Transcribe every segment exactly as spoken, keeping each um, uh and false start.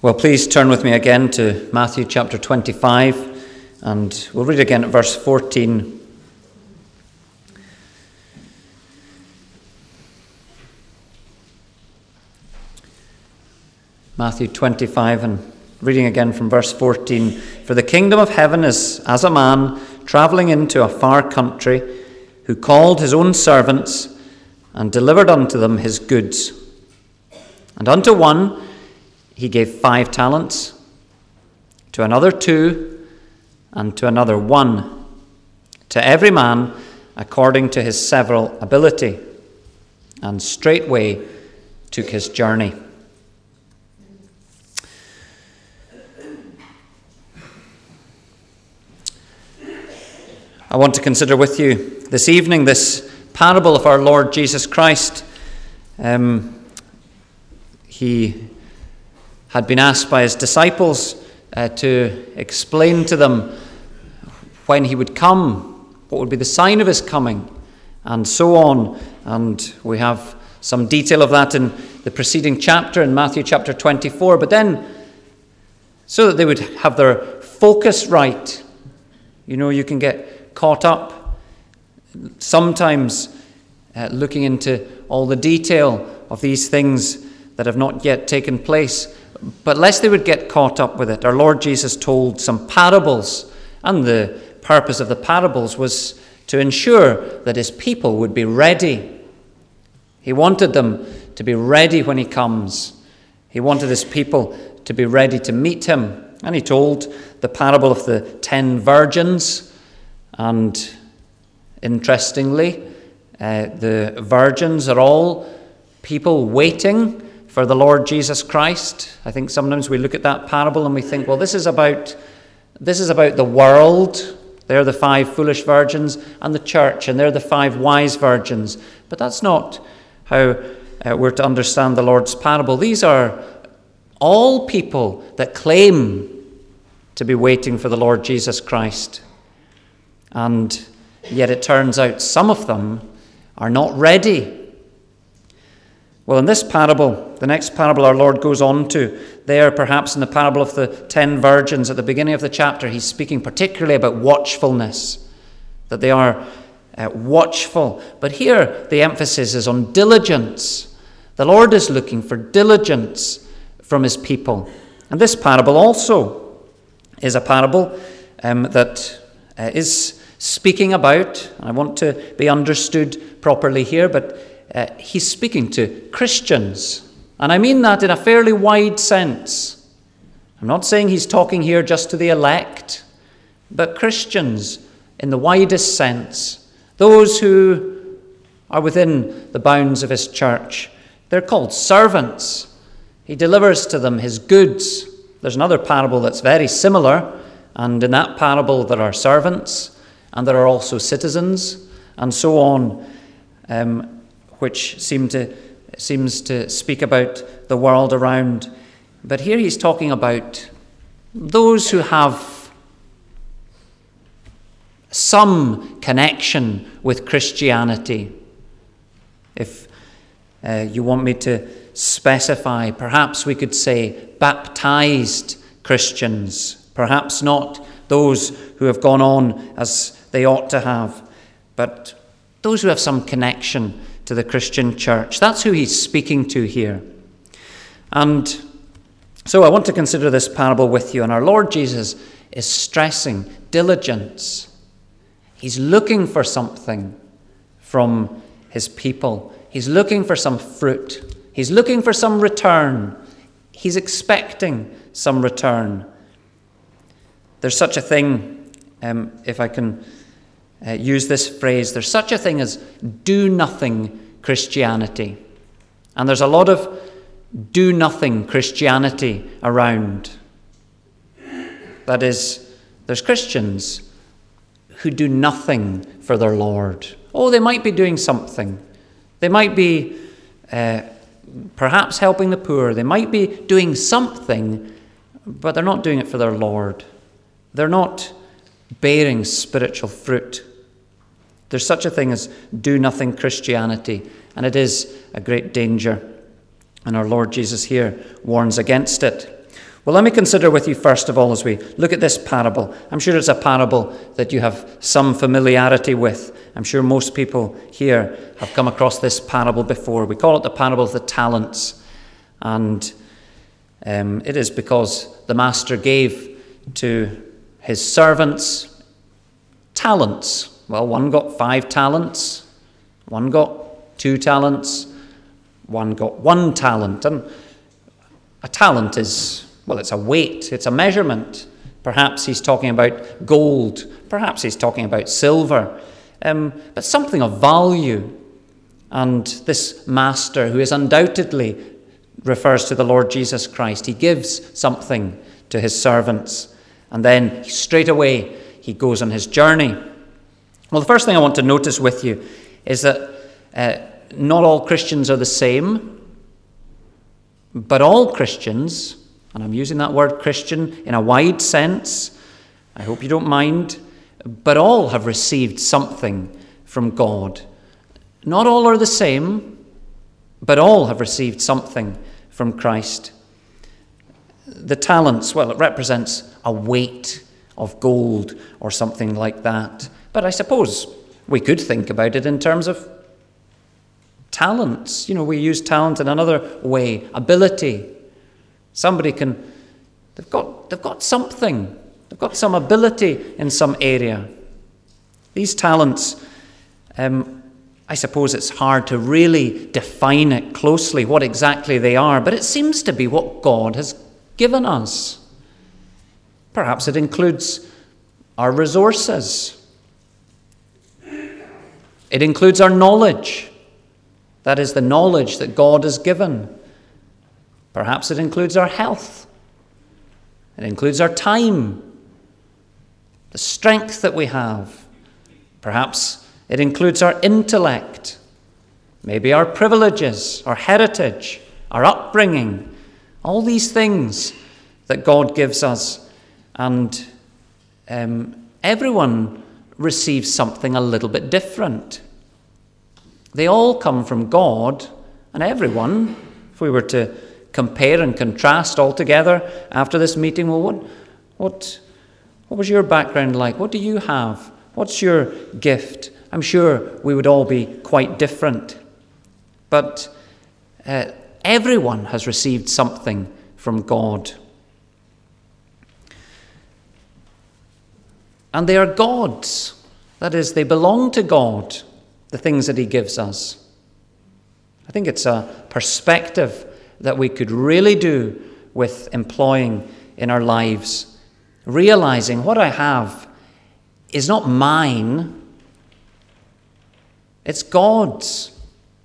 Well, please turn with me again to Matthew chapter twenty-five, and we'll read again at verse fourteen. Matthew twenty-five, and reading again from verse fourteen. For the kingdom of heaven is as a man travelling into a far country, who called his own servants and delivered unto them his goods. And unto one he gave five talents, to another two, and to another one, to every man according to his several ability. And straightway took his journey. I want to consider with you this evening this parable of our Lord Jesus Christ. Um, he had been asked by his disciples uh, to explain to them when he would come, what would be the sign of his coming, and so on. And we have some detail of that in the preceding chapter, in Matthew chapter twenty-four. But then, so that they would have their focus right, you know, you can get caught up sometimes uh, looking into all the detail of these things that have not yet taken place. But lest they would get caught up with it, our Lord Jesus told some parables, and the purpose of the parables was to ensure that his people would be ready. He wanted them to be ready when he comes. He wanted his people to be ready to meet him. And he told the parable of the ten virgins. And interestingly, uh, the virgins are all people waiting for the Lord Jesus Christ. I think sometimes we look at that parable and we think, well, this is about this is about the world. They're the five foolish virgins, and the church, and they're the five wise virgins. But that's not how uh, we're to understand the Lord's parable. These are all people that claim to be waiting for the Lord Jesus Christ. And yet it turns out some of them are not ready. Well, in this parable, the next parable our Lord goes on to, there perhaps in the parable of the ten virgins at the beginning of the chapter, he's speaking particularly about watchfulness, that they are uh, watchful. But here the emphasis is on diligence. The Lord is looking for diligence from his people. And this parable also is a parable um, that uh, is speaking about, I want to be understood properly here, but uh, he's speaking to Christians. And I mean that in a fairly wide sense. I'm not saying he's talking here just to the elect, but Christians in the widest sense. Those who are within the bounds of his church. They're called servants. He delivers to them his goods. There's another parable that's very similar, and in that parable there are servants, and there are also citizens, and so on, um, which seem to seems to speak about the world around. But here he's talking about those who have some connection with Christianity. If uh, you want me to specify, perhaps we could say baptized Christians, perhaps not those who have gone on as they ought to have, but those who have some connection to the Christian church. That's who he's speaking to here. And so I want to consider this parable with you. And our Lord Jesus is stressing diligence. He's looking for something from his people. He's looking for some fruit. He's looking for some return. He's expecting some return. There's such a thing, um, if I can Uh, use this phrase, there's such a thing as do-nothing Christianity. And there's a lot of do-nothing Christianity around. That is, there's Christians who do nothing for their Lord. Oh, they might be doing something. They might be uh, perhaps helping the poor. They might be doing something, but they're not doing it for their Lord. They're not bearing spiritual fruit. There's such a thing as do-nothing Christianity, and it is a great danger. And our Lord Jesus here warns against it. Well, let me consider with you first of all as we look at this parable. I'm sure it's a parable that you have some familiarity with. I'm sure most people here have come across this parable before. We call it the parable of the talents. And um, it is because the master gave to his servants talents. Well, one got five talents, one got two talents, one got one talent. And a talent is, well, it's a weight, it's a measurement. Perhaps he's talking about gold, perhaps he's talking about silver, um, but something of value. And this master, who is undoubtedly refers to the Lord Jesus Christ, he gives something to his servants, and then straight away he goes on his journey. Well, the first thing I want to notice with you is that uh, not all Christians are the same, but all Christians, and I'm using that word Christian in a wide sense, I hope you don't mind, but all have received something from God. Not all are the same, but all have received something from Christ. The talents, well, it represents a weight of gold or something like that. But I suppose we could think about it in terms of talents. You know, we use talent in another way. Ability. Somebody can, they've got, they've got something. They've got some ability in some area. These talents, um, I suppose it's hard to really define it closely, what exactly they are, but it seems to be what God has given us. Perhaps it includes our resources. It includes our knowledge. That is the knowledge that God has given. Perhaps it includes our health. It includes our time, the strength that we have. Perhaps it includes our intellect, maybe our privileges, our heritage, our upbringing, all these things that God gives us. And um, everyone receives something a little bit different. They all come from God, and everyone, if we were to compare and contrast all together after this meeting, well, what, what, what was your background like? What do you have? What's your gift? I'm sure we would all be quite different. But uh, everyone has received something from God. And they are God's. That is, they belong to God, the things that he gives us. I think it's a perspective that we could really do with employing in our lives. Realizing what I have is not mine, it's God's.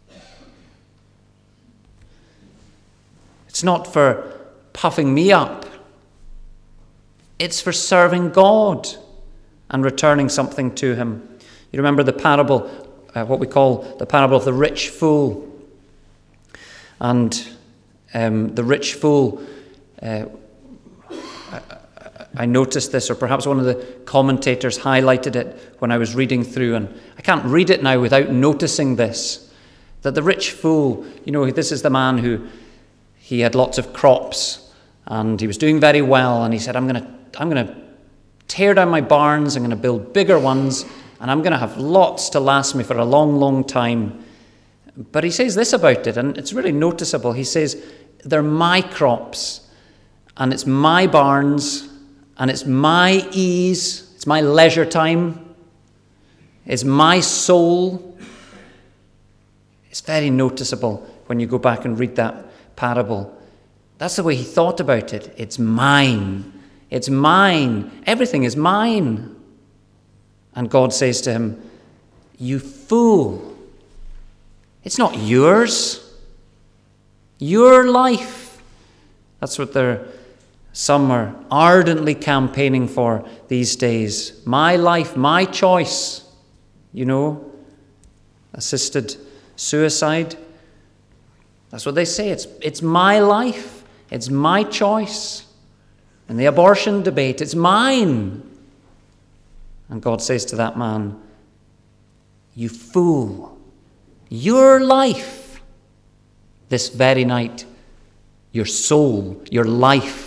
It's not for puffing me up. It's for serving God and returning something to him. You remember the parable, uh, what we call the parable of the rich fool. And um, the rich fool, uh, I, I noticed this, or perhaps one of the commentators highlighted it when I was reading through, and I can't read it now without noticing this, that the rich fool, you know, this is the man who, he had lots of crops, and he was doing very well, and he said, I'm going to, I'm going to tear down my barns, I'm going to build bigger ones, and I'm going to have lots to last me for a long, long time. But he says this about it, and it's really noticeable. He says, they're my crops, and it's my barns, and it's my ease, it's my leisure time, it's my soul. It's very noticeable when you go back and read that parable. That's the way he thought about it. It's mine. It's mine. Everything is mine. And God says to him, you fool. It's not yours. Your life. That's what they're, some are ardently campaigning for these days. My life, my choice. You know, assisted suicide. That's what they say. It's, it's my life. It's my choice. And the abortion debate, it's mine. And God says to that man, you fool, your life, this very night, your soul, your life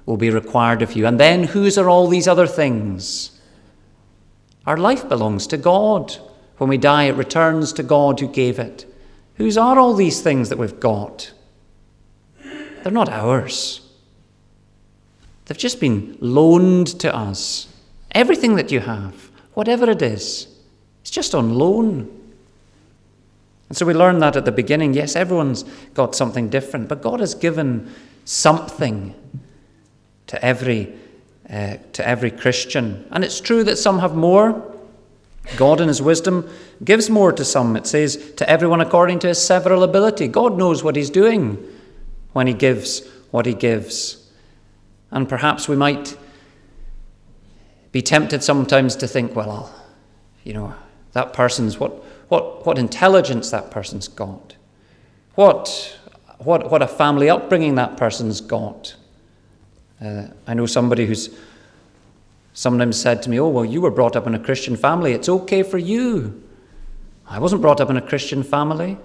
will be required of you. And then whose are all these other things? Our life belongs to God. When we die, it returns to God who gave it. Whose are all these things that we've got? They're not ours. They've just been loaned to us. Everything that you have, whatever it is, it's just on loan. And so we learn that at the beginning. Yes, everyone's got something different, but God has given something to every uh, to every Christian. And it's true that some have more. God in his wisdom gives more to some. It says, to everyone according to his several ability. God knows what he's doing when he gives what he gives. And perhaps we might be tempted sometimes to think, well, I'll, you know, that person's, what, what, what intelligence that person's got. What, what, what a family upbringing that person's got. Uh, I know somebody who's sometimes said to me, oh, well, you were brought up in a Christian family. It's okay for you. I wasn't brought up in a Christian family.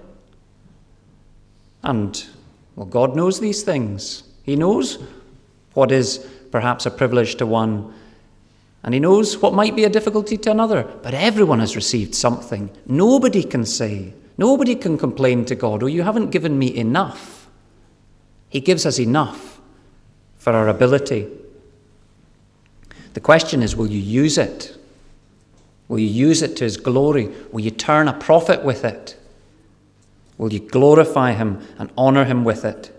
And, well, God knows these things. He knows what is perhaps a privilege to one, and he knows what might be a difficulty to another. But everyone has received something. Nobody can say, nobody can complain to God, oh, you haven't given me enough. He gives us enough for our ability. The question is, will you use it? Will you use it to his glory? Will you turn a profit with it? Will you glorify him and honor him with it?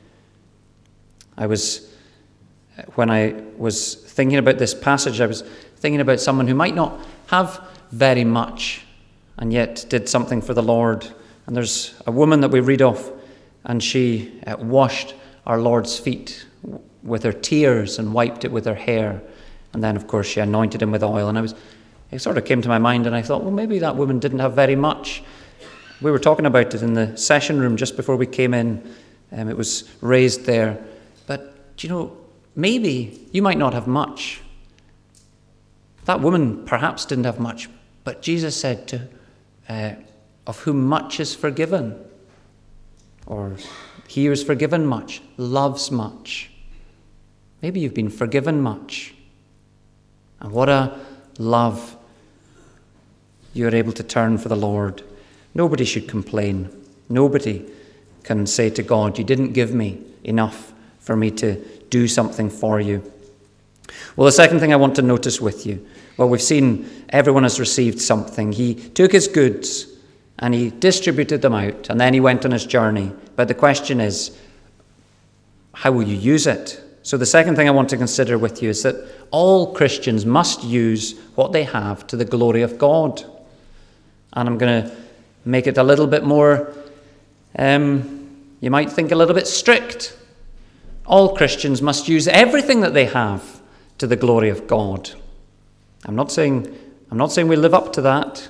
I was, when I was thinking about this passage, I was thinking about someone who might not have very much and yet did something for the Lord. And there's a woman that we read of, and she uh, washed our Lord's feet with her tears and wiped it with her hair. And then, of course, she anointed him with oil. And I was, it sort of came to my mind, and I thought, well, maybe that woman didn't have very much. We were talking about it in the session room just before we came in. Um, it was raised there. But, do you know, maybe you might not have much. That woman perhaps didn't have much. But Jesus said to, uh, of whom much is forgiven, or he who is forgiven much, loves much. Maybe you've been forgiven much. And what a love you're able to turn for the Lord. Nobody should complain. Nobody can say to God, you didn't give me enough for me to do something for you. Well, the second thing I want to notice with you, well, we've seen everyone has received something. He took his goods and he distributed them out, and then he went on his journey. But the question is, how will you use it? So the second thing I want to consider with you is that all Christians must use what they have to the glory of God. And I'm going to make it a little bit more, um, you might think a little bit strict. All Christians must use everything that they have to the glory of God. I'm not saying, I'm not saying we live up to that,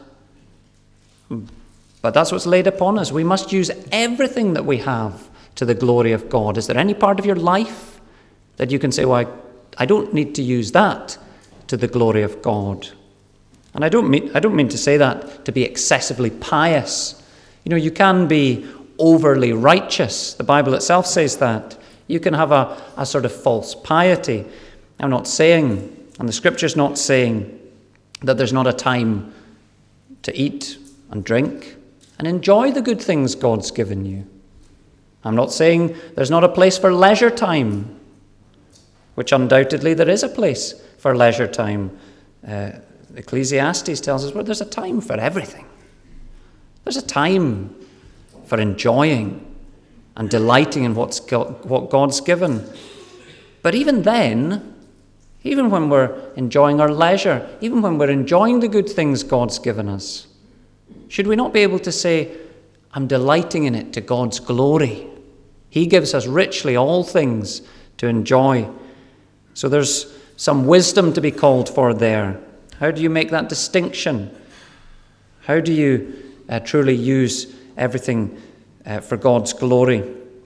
but that's what's laid upon us. We must use everything that we have to the glory of God. Is there any part of your life that you can say, well, I, I don't need to use that to the glory of God? And I don't mean I don't mean to say that to be excessively pious. You know, you can be overly righteous. The Bible itself says that. You can have a, a sort of false piety. I'm not saying, and the Scripture's not saying, that there's not a time to eat and drink and enjoy the good things God's given you. I'm not saying there's not a place for leisure time, which undoubtedly there is a place for leisure time. Uh, Ecclesiastes tells us, well, there's a time for everything. There's a time for enjoying and delighting in what's got, what God's given. But even then, even when we're enjoying our leisure, even when we're enjoying the good things God's given us, should we not be able to say, I'm delighting in it to God's glory? He gives us richly all things to enjoy. So there's some wisdom to be called for there. How do you make that distinction? How do you uh, truly use everything uh, for God's glory?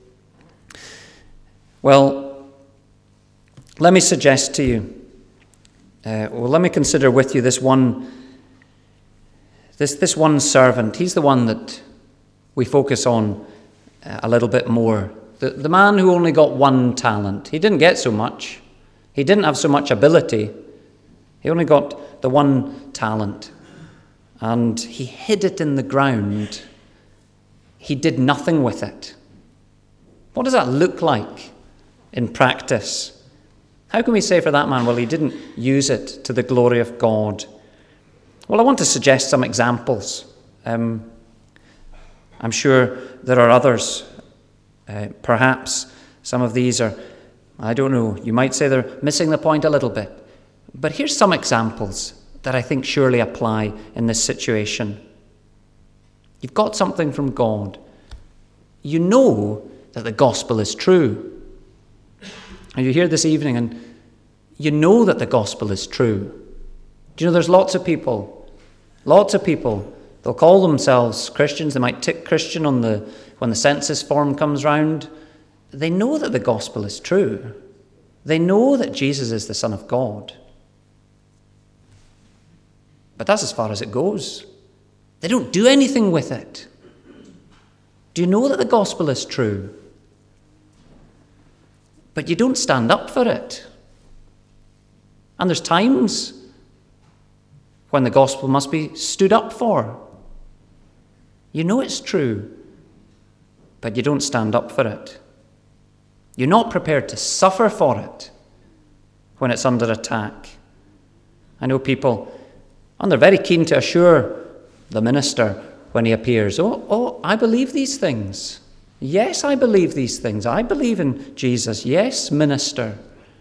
Well, let me suggest to you, uh, well, let me consider with you this one, this, this one servant. He's the one that we focus on uh, a little bit more the, the man who only got one talent. He didn't get so much. He didn't have so much ability. He only got the one talent. And he hid it in the ground. He did nothing with it. What does that look like in practice? How can we say for that man, well, he didn't use it to the glory of God? Well, I want to suggest some examples. Um, I'm sure there are others. Uh, perhaps some of these are, I don't know, you might say they're missing the point a little bit. But here's some examples that I think surely apply in this situation. You've got something from God. You know that the gospel is true. And you're here this evening and you know that the gospel is true. Do you know there's lots of people, lots of people, they'll call themselves Christians, they might tick Christian on the when the census form comes round. They know that the gospel is true. They know that Jesus is the Son of God. But that's as far as it goes. They don't do anything with it. Do you know that the gospel is true? But you don't stand up for it. And there's times when the gospel must be stood up for. You know it's true, but you don't stand up for it. You're not prepared to suffer for it when it's under attack. I know people, and they're very keen to assure the minister when he appears, oh, oh, I believe these things. Yes, I believe these things. I believe in Jesus. Yes, minister.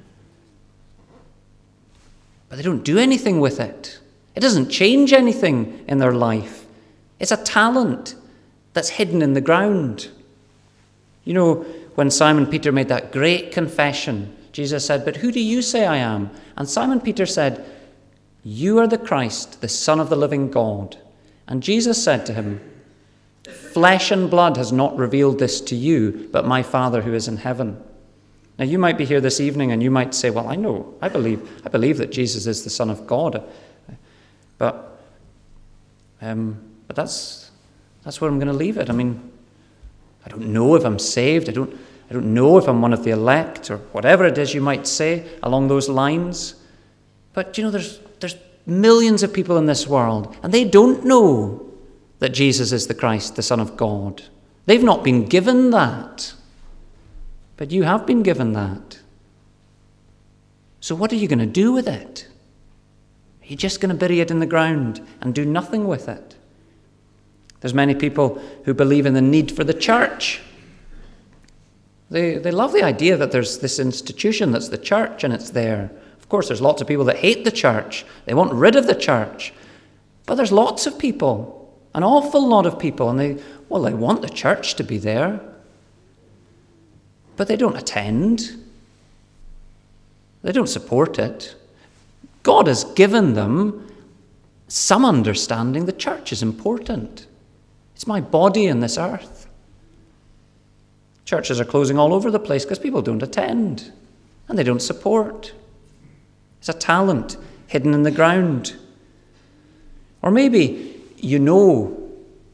But they don't do anything with it. It doesn't change anything in their life. It's a talent that's hidden in the ground. You know, when Simon Peter made that great confession, Jesus said, but who do you say I am? And Simon Peter said, you are the Christ, the Son of the living God. And Jesus said to him, flesh and blood has not revealed this to you, but my Father who is in heaven. Now you might be here this evening and you might say, well, I know, I believe, I believe that Jesus is the Son of God. But, um, but that's, that's where I'm going to leave it. I mean, I don't know if I'm saved. I don't, I don't know if I'm one of the elect or whatever it is you might say along those lines. But, you know, there's, there's millions of people in this world and they don't know that Jesus is the Christ, the Son of God. They've not been given that. But you have been given that. So what are you going to do with it? Are you just going to bury it in the ground and do nothing with it? There's many people who believe in the need for the church. They, they love the idea that there's this institution that's the church and it's there. Of course, there's lots of people that hate the church. They want rid of the church. But there's lots of people. An awful lot of people, and they, well, they want the church to be there, but they don't attend. They don't support it. God has given them some understanding the church is important. It's my body in this earth. Churches are closing all over the place because people don't attend, and they don't support. It's a talent hidden in the ground. Or maybe you know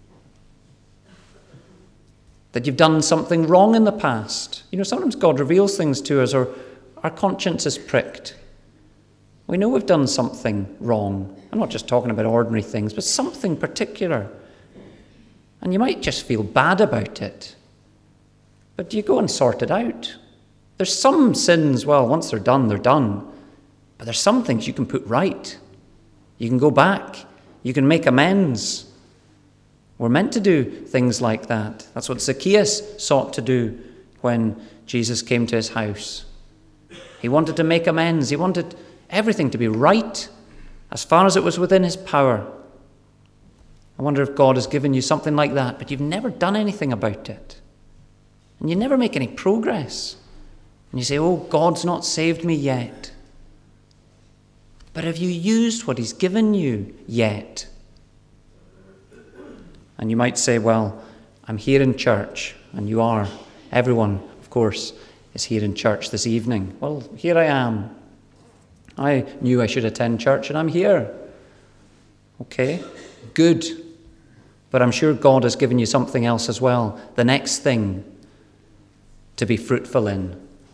that you've done something wrong in the past. You know, sometimes God reveals things to us, or our conscience is pricked. We know we've done something wrong. I'm not just talking about ordinary things, but something particular. And you might just feel bad about it. But you go and sort it out. There's some sins, well, once they're done, they're done. But there's some things you can put right. You can go back. You can make amends. We're meant to do things like that. That's what Zacchaeus sought to do when Jesus came to his house. He wanted to make amends. He wanted everything to be right as far as it was within his power. I wonder if God has given you something like that, but you've never done anything about it. And you never make any progress. And you say, oh, God's not saved me yet. But have you used what he's given you yet? And you might say, well, I'm here in church, and you are. Everyone, of course, is here in church this evening. Well, here I am. I knew I should attend church, and I'm here. Okay, good. But I'm sure God has given you something else as well. The next thing to be fruitful in,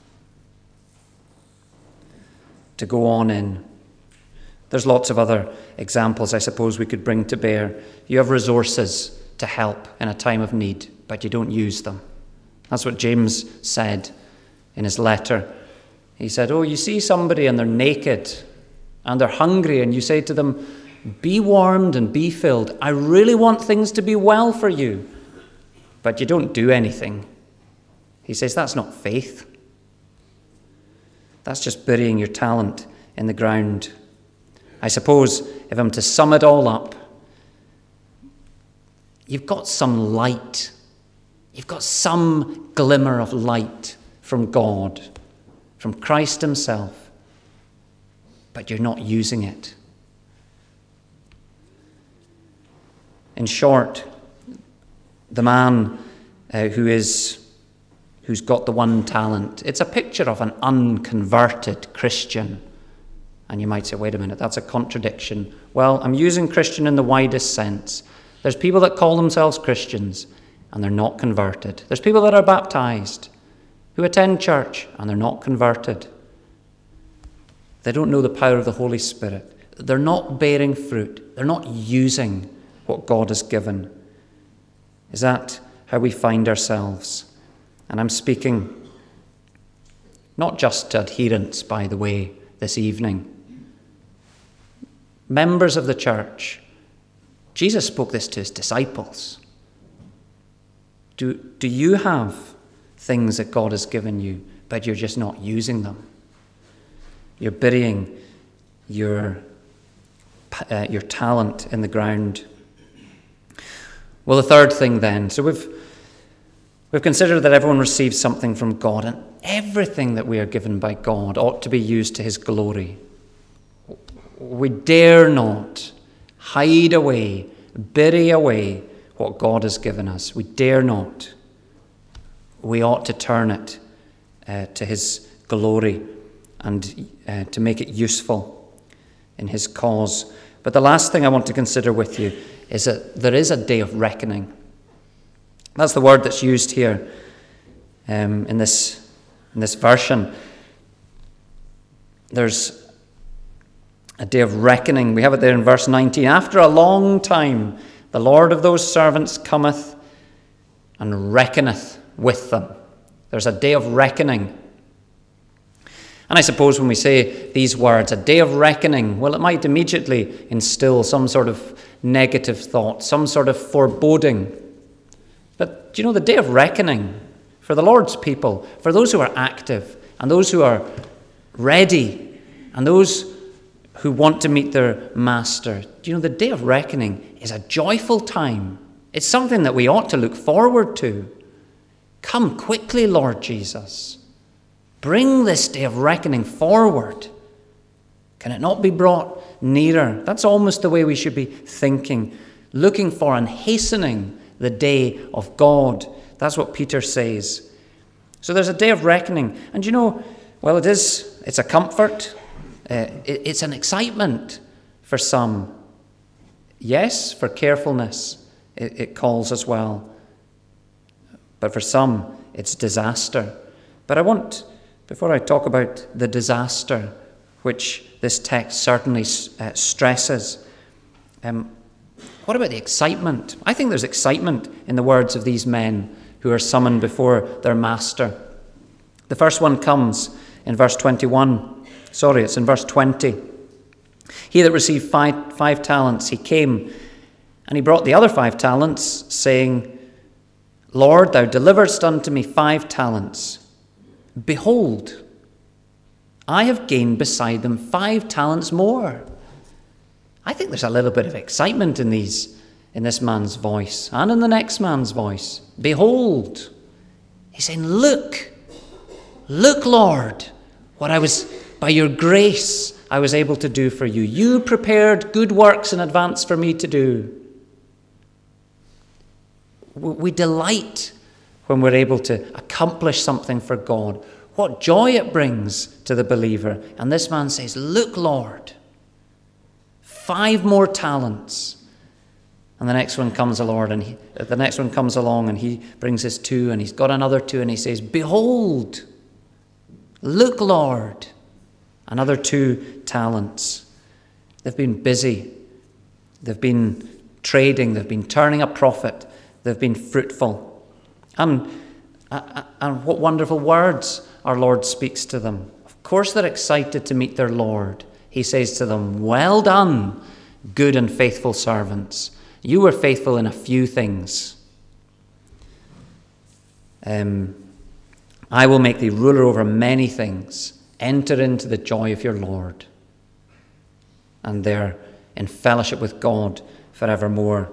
to go on in. There's lots of other examples I suppose we could bring to bear. You have resources to help in a time of need, but you don't use them. That's what James said in his letter. He said, oh, you see somebody and they're naked and they're hungry, and you say to them, be warmed and be filled. I really want things to be well for you, but you don't do anything. He says that's not faith. That's just burying your talent in the ground. I suppose if I'm to sum it all up, you've got some light. You've got some glimmer of light from God, from Christ himself, but you're not using it. In short, the man uh, who is, who's got the one talent, it's a picture of an unconverted Christian. And you might say, wait a minute, that's a contradiction. Well, I'm using Christian in the widest sense. There's people that call themselves Christians and they're not converted. There's people that are baptized who attend church and they're not converted. They don't know the power of the Holy Spirit. They're not bearing fruit. They're not using what God has given. Is that how we find ourselves? And I'm speaking not just to adherents, by the way, this evening. Members of the church. Jesus spoke this to his disciples. Do, do you have things that God has given you, but you're just not using them? You're burying your, uh, your talent in the ground. Well, the third thing then, so we've we've considered that everyone receives something from God, and everything that we are given by God ought to be used to his glory. We dare not hide away, bury away what God has given us. We dare not. We ought to turn it uh, to his glory and uh, to make it useful in his cause. But the last thing I want to consider with you is that there is a day of reckoning. That's the word that's used here um, in this in this version. There's a day of reckoning. We have it there in verse nineteen. After a long time, the Lord of those servants cometh and reckoneth with them. There's a day of reckoning. And I suppose when we say these words, a day of reckoning, well, it might immediately instill some sort of negative thought, some sort of foreboding. But do you know, the day of reckoning for the Lord's people, for those who are active and those who are ready and those who want to meet their master, do you know, the day of reckoning is a joyful time. It's something that we ought to look forward to. Come quickly, Lord Jesus. Bring this day of reckoning forward. Can it not be brought nearer? That's almost the way we should be thinking, looking for and hastening the day of God. That's what Peter says. So there's a day of reckoning. And you know, well, it is, it's a comfort. Uh, it, it's an excitement for some. Yes, for carefulness, it, it calls as well. But for some, it's disaster. But I want, before I talk about the disaster, which this text certainly uh, stresses, um, what about the excitement? I think there's excitement in the words of these men who are summoned before their master. The first one comes in verse twenty-one. Sorry, it's in verse twenty. He that received five, five talents, he came, and he brought the other five talents, saying, Lord, thou deliveredst unto me five talents. Behold, I have gained beside them five talents more. I think there's a little bit of excitement in these, in this man's voice and in the next man's voice. Behold, he's saying, look, look, Lord, what I was, by your grace, I was able to do for you. You prepared good works in advance for me to do. We delight when we're able to accomplish something for God. What joy it brings to the believer. And this man says, look, Lord, five more talents. And the next one comes along, and he, the next one comes along, and he brings his two, and he's got another two, and he says, "Behold, look, Lord, another two talents." They've been busy. They've been trading. They've been turning a profit. They've been fruitful. And, and what wonderful words our Lord speaks to them. Of course they're excited to meet their Lord. He says to them, "Well done, good and faithful servants. You were faithful in a few things. Um, I will make thee ruler over many things. Enter into the joy of your Lord." And they're in fellowship with God forevermore.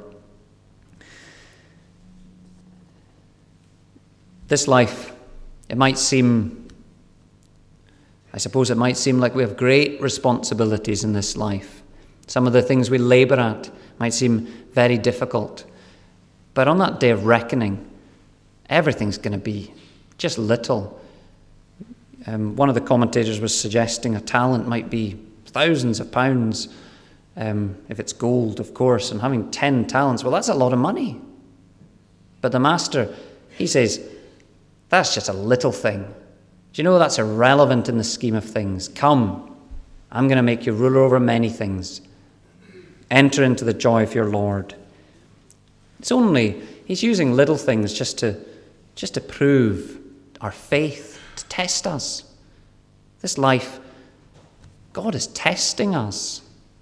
This life, it might seem, I suppose it might seem like we have great responsibilities in this life. Some of the things we labour at might seem very difficult. But on that day of reckoning, everything's going to be just little. Um, one of the commentators was suggesting a talent might be thousands of pounds, um, if it's gold, of course, and having ten talents, well, that's a lot of money. But the master, he says, that's just a little thing. Do you know that's irrelevant in the scheme of things? Come, I'm going to make you ruler over many things. Enter into the joy of your Lord. It's only, he's using little things just to, just to prove our faith, to test us. This life, God is testing us.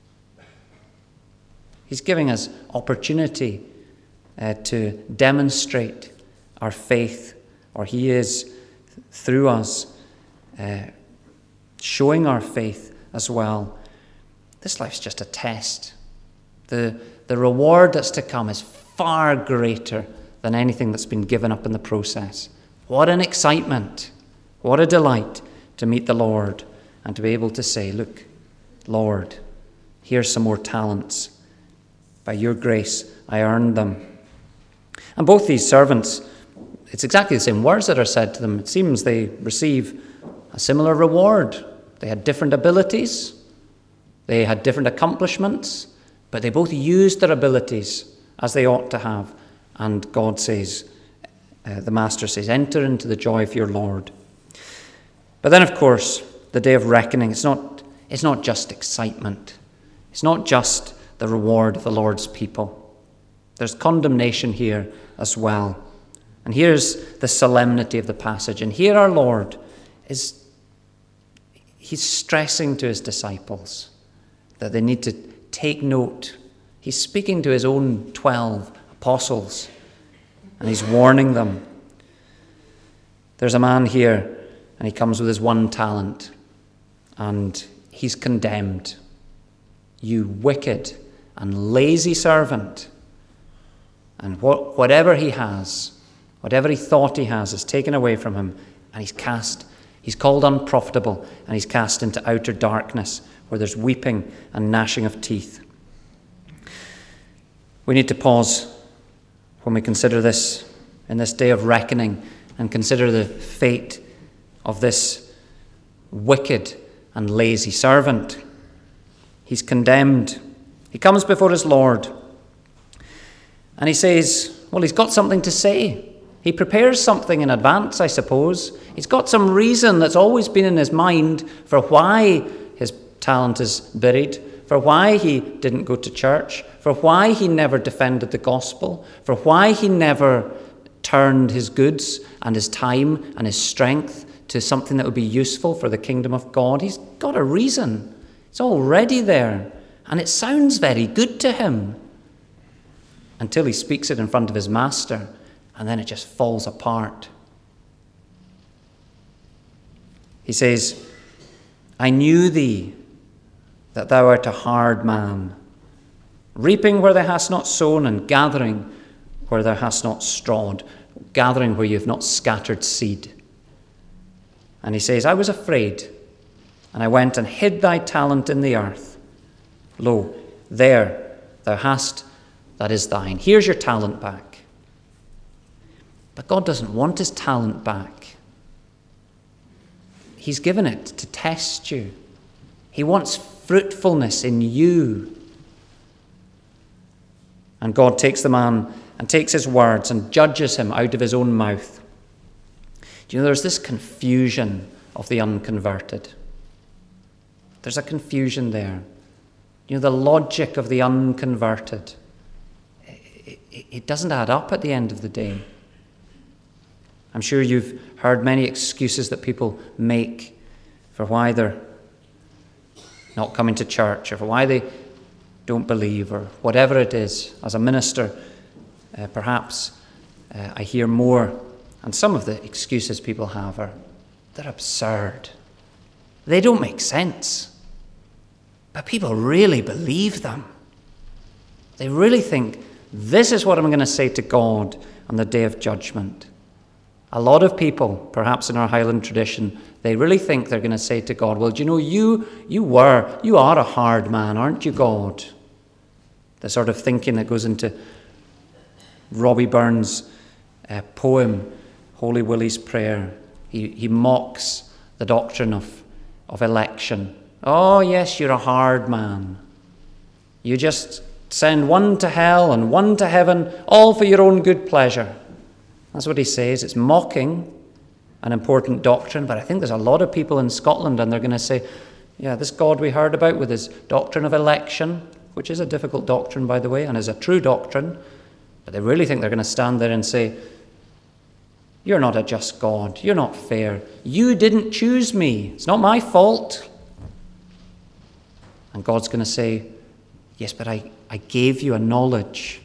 He's giving us opportunity uh, to demonstrate our faith, or he is through us uh, showing our faith as well. This life's just a test. The, the reward that's to come is far greater than anything that's been given up in the process. What an excitement, what a delight to meet the Lord and to be able to say, "Look, Lord, here's some more talents. By your grace, I earned them." And both these servants, it's exactly the same words that are said to them. It seems they receive a similar reward. They had different abilities. They had different accomplishments. But they both used their abilities as they ought to have. And God says, uh, the Master says, "Enter into the joy of your Lord." But then, of course, the day of reckoning, it's not, it's not just excitement. It's not just the reward of the Lord's people. There's condemnation here as well. And here's the solemnity of the passage. And here our Lord is, he's stressing to his disciples that they need to take note. He's speaking to his own twelve apostles, and he's warning them. There's a man here, and he comes with his one talent, and he's condemned. "You wicked and lazy servant." And what, whatever he has, whatever he thought he has, is taken away from him, and he's cast, he's called unprofitable, and he's cast into outer darkness, where there's weeping and gnashing of teeth. We need to pause when we consider this in this day of reckoning and consider the fate of this wicked and lazy servant. He's condemned. He comes before his Lord, and he says, well, he's got something to say. He prepares something in advance, I suppose. He's got some reason that's always been in his mind for why his talent is buried, for why he didn't go to church, for why he never defended the gospel, for why he never turned his goods and his time and his strength to something that would be useful for the kingdom of God. He's got a reason. It's already there, and it sounds very good to him until he speaks it in front of his master, and then it just falls apart. He says, "I knew thee, that thou art a hard man, reaping where thou hast not sown, and gathering where thou hast not strawed," gathering where you have not scattered seed. And he says, "I was afraid, and I went and hid thy talent in the earth. Lo, there thou hast, that is thine. Here's your talent back." But God doesn't want his talent back. He's given it to test you. He wants fruitfulness in you. And God takes the man and takes his words and judges him out of his own mouth. Do you know, there's this confusion of the unconverted. There's a confusion there. You know, the logic of the unconverted, it, it, it doesn't add up at the end of the day. I'm sure you've heard many excuses that people make for why they're not coming to church, or for why they don't believe, or whatever it is. As a minister, uh, perhaps uh, I hear more, and some of the excuses people have are, they're absurd. They don't make sense. But people really believe them. They really think, this is what I'm going to say to God on the day of judgment. A lot of people, perhaps in our Highland tradition, they really think they're going to say to God, well, do you know, you, you were, you are a hard man, aren't you, God? The sort of thinking that goes into Robbie Burns' uh, poem, Holy Willie's Prayer. He, he mocks the doctrine of, of election. Oh, yes, you're a hard man. You just send one to hell and one to heaven, all for your own good pleasure. That's what he says. It's mocking an important doctrine, but I think there's a lot of people in Scotland, and they're going to say, yeah, this God we heard about with his doctrine of election, which is a difficult doctrine, by the way, and is a true doctrine, but they really think they're going to stand there and say, you're not a just God. You're not fair. You didn't choose me. It's not my fault. And God's going to say, yes, but I, I gave you a knowledge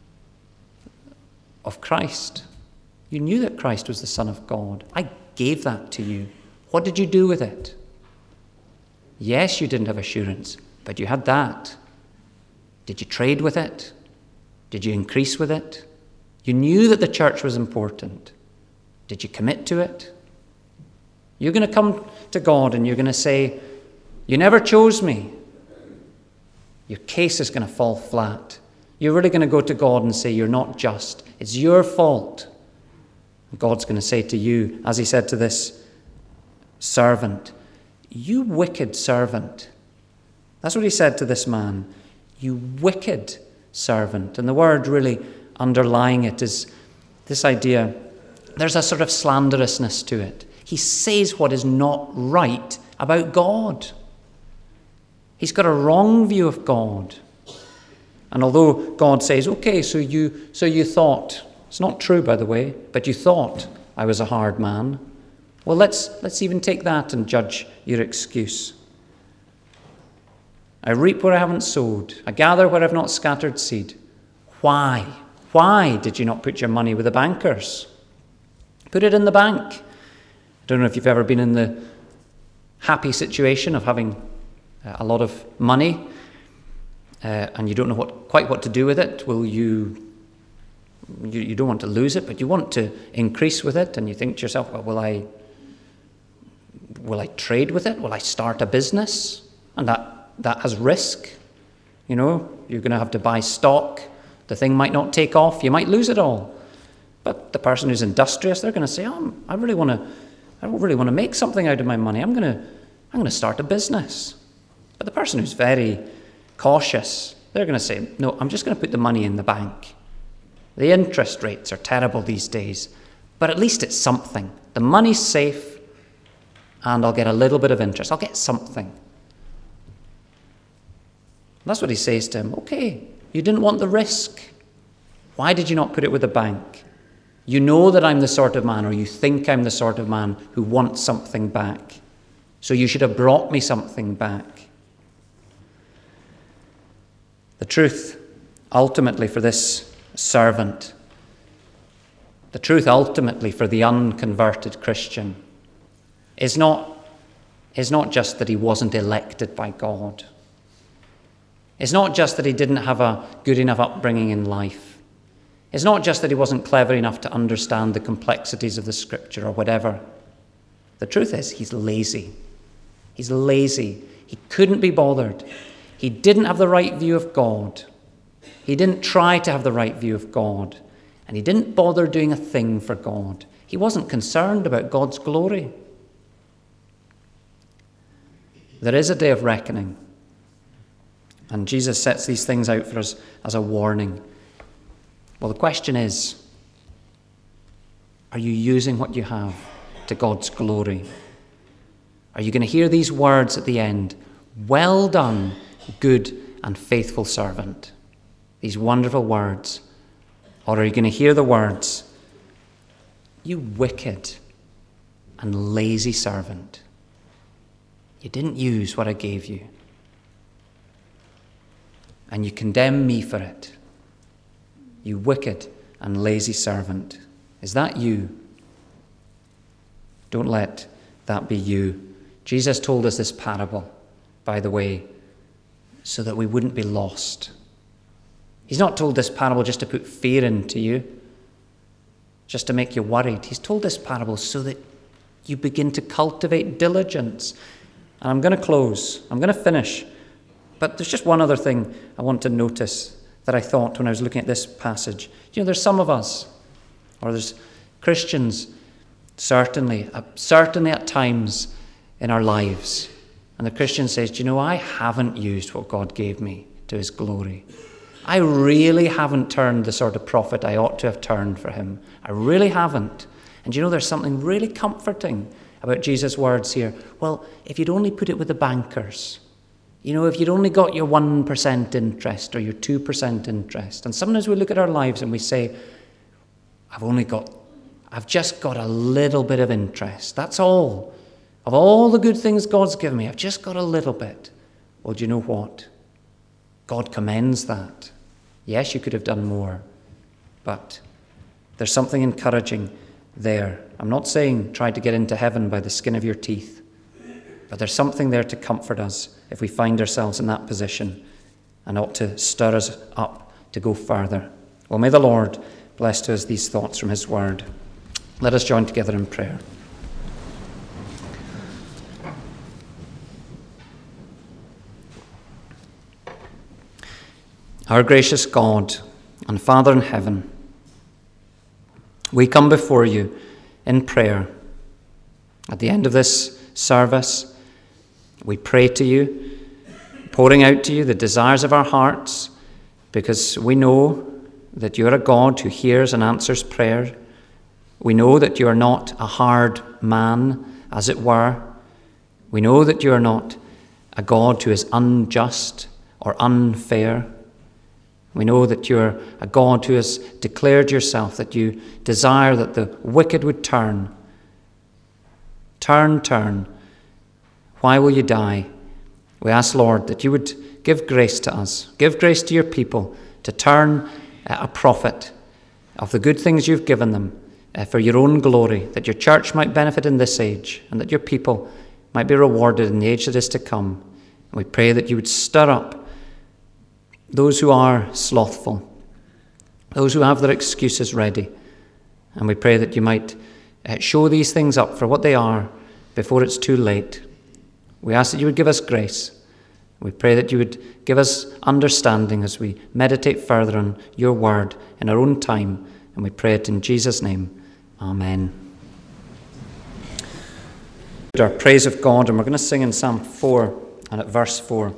of Christ. You knew that Christ was the Son of God. I gave that to you. What did you do with it? Yes, you didn't have assurance, but you had that. Did you trade with it? Did you increase with it? You knew that the church was important. Did you commit to it? You're going to come to God and you're going to say, you never chose me. Your case is going to fall flat. You're really going to go to God and say, you're not just. It's your fault. And God's going to say to you, as he said to this servant, you wicked servant. That's what he said to this man. You wicked servant. And the word really underlying it is this idea, there's a sort of slanderousness to it. He says what is not right about God. He's got a wrong view of God. And although God says, okay, so you so you thought, it's not true, by the way, but you thought I was a hard man. Well, let's let's even take that and judge your excuse. I reap where I haven't sowed. I gather where I've not scattered seed. Why? Why did you not put your money with the bankers? Put it in the bank. I don't know if you've ever been in the happy situation of having a lot of money uh, and you don't know what quite what to do with it. Will you, you, you don't want to lose it, but you want to increase with it, and you think to yourself, well, will I, will I trade with it? Will I start a business? And that, that has risk. You know, you're going to have to buy stock. The thing might not take off. You might lose it all. But the person who's industrious, they're going to say, oh, I really want to, I really want to make something out of my money. I'm going to, I'm going to start a business. But the person who's very cautious, they're going to say, no, I'm just going to put the money in the bank. The interest rates are terrible these days, but at least it's something. The money's safe, and I'll get a little bit of interest. I'll get something. That's what he says to him. Okay, you didn't want the risk. Why did you not put it with the bank? You know that I'm the sort of man, or you think I'm the sort of man who wants something back. So you should have brought me something back. The truth, ultimately, for this servant, the truth ultimately for the unconverted Christian, is not, is not just that he wasn't elected by God. It's not just that he didn't have a good enough upbringing in life. It's not just that he wasn't clever enough to understand the complexities of the Scripture or whatever. The truth is, he's lazy. He's lazy. He couldn't be bothered. He didn't have the right view of God. He didn't try to have the right view of God. And he didn't bother doing a thing for God. He wasn't concerned about God's glory. There is a day of reckoning. And Jesus sets these things out for us as a warning. Well, the question is, are you using what you have to God's glory? Are you going to hear these words at the end? Well done, good and faithful servant. These wonderful words. Or are you going to hear the words, you wicked and lazy servant. You didn't use what I gave you. And you condemn me for it. You wicked and lazy servant. Is that you? Don't let that be you. Jesus told us this parable, by the way, so that we wouldn't be lost. He's not told this parable just to put fear into you, just to make you worried. He's told this parable so that you begin to cultivate diligence. And I'm going to close. I'm going to finish. But there's just one other thing I want to notice that I thought when I was looking at this passage. You know, there's some of us, or there's Christians, certainly, uh, certainly at times in our lives. And the Christian says, do you know, I haven't used what God gave me to his glory. I really haven't turned the sort of prophet I ought to have turned for him. I really haven't. And you know, there's something really comforting about Jesus' words here. Well, if you'd only put it with the bankers, you know, if you'd only got your one percent interest or your two percent interest. And sometimes we look at our lives and we say, I've only got, I've just got a little bit of interest. That's all. Of all the good things God's given me, I've just got a little bit. Well, do you know what? God commends that. Yes, you could have done more, but there's something encouraging there. I'm not saying try to get into heaven by the skin of your teeth, but there's something there to comfort us if we find ourselves in that position, and ought to stir us up to go further. Well, may the Lord bless to us these thoughts from his word. Let us join together in prayer. Our gracious God and Father in heaven, we come before you in prayer. At the end of this service, we pray to you, pouring out to you the desires of our hearts, because we know that you are a God who hears and answers prayer. We know that you are not a hard man, as it were. We know that you are not a God who is unjust or unfair. We know that you're a God who has declared yourself that you desire that the wicked would turn. Turn, turn. Why will you die? We ask, Lord, that you would give grace to us, give grace to your people to turn a prophet of the good things you've given them uh, for your own glory, that your church might benefit in this age and that your people might be rewarded in the age that is to come. And we pray that you would stir up those who are slothful, those who have their excuses ready. And we pray that you might uh, show these things up for what they are before it's too late. We ask that you would give us grace. We pray that you would give us understanding as we meditate further on your word in our own time. And we pray it in Jesus' name. Amen. Our praise of God, and we're going to sing in Psalm four and at verse four.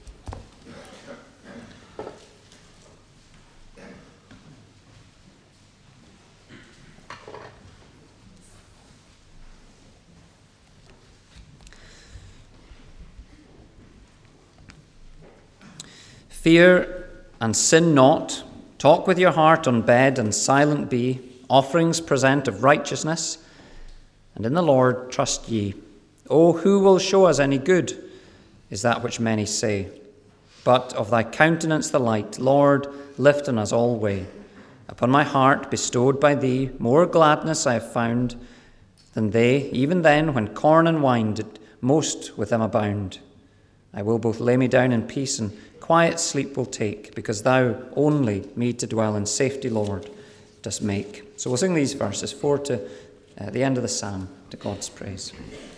Fear and sin not, talk with your heart on bed and silent be, offerings present of righteousness, and in the Lord trust ye. O who will show us any good, is that which many say. But of thy countenance the light, Lord, lift on us alway. Upon my heart bestowed by thee, more gladness I have found than they, even then when corn and wine did most with them abound. I will both lay me down in peace and quiet sleep will take, because thou only me to dwell in safety, Lord, dost make. So we'll sing these verses, four to uh, the end of the psalm, to God's praise.